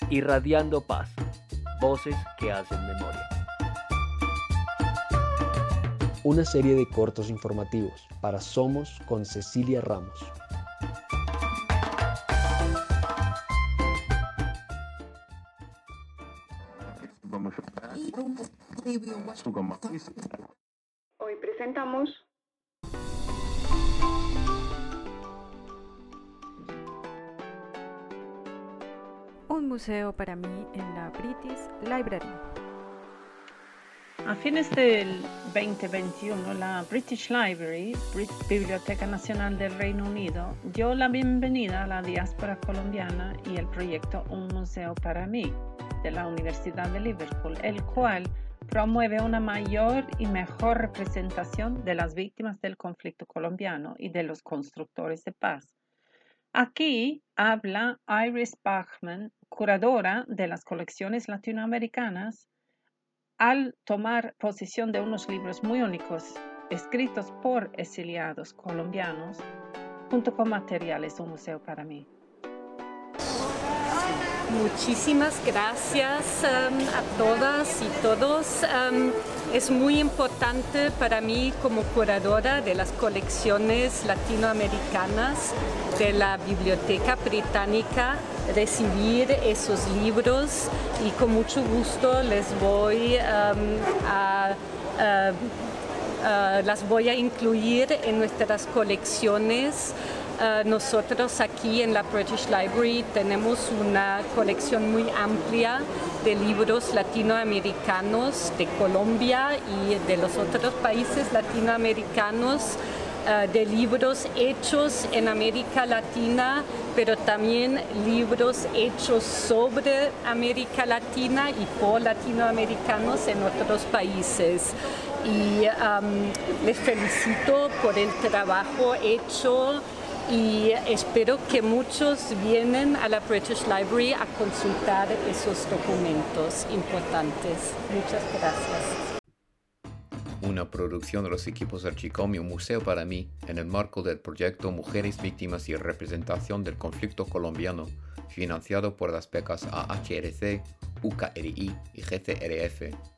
Irradiando paz. Voces que hacen memoria. Una serie de cortos informativos para Somos con Cecilia Ramos. Hoy presentamos Un museo para mí en la British Library. A fines del 2021, la British Library, Biblioteca Nacional del Reino Unido, dio la bienvenida a la diáspora colombiana y el proyecto Un Museo para mí, de la Universidad de Liverpool, el cual promueve una mayor y mejor representación de las víctimas del conflicto colombiano y de los constructores de paz. Aquí habla Iris Bachman, curadora de las colecciones latinoamericanas, al tomar posesión de unos libros muy únicos, escritos por exiliados colombianos, junto con materiales Un Museo para mí. Muchísimas gracias a todas y todos. Es muy importante para mí como curadora de las colecciones latinoamericanas de la Biblioteca Británica recibir esos libros y con mucho gusto las voy a incluir en nuestras colecciones. Nosotros aquí en la British Library tenemos una colección muy amplia de libros latinoamericanos de Colombia y de los otros países latinoamericanos, de libros hechos en América Latina, pero también libros hechos sobre América Latina y por latinoamericanos en otros países. Y les felicito por el trabajo hecho y espero que muchos vienen a la British Library a consultar esos documentos importantes. Muchas gracias. Una producción de los equipos Archicom y Un Museo para mí en el marco del proyecto Mujeres Víctimas y Representación del Conflicto Colombiano, financiado por las becas AHRC, UKRI y GCRF.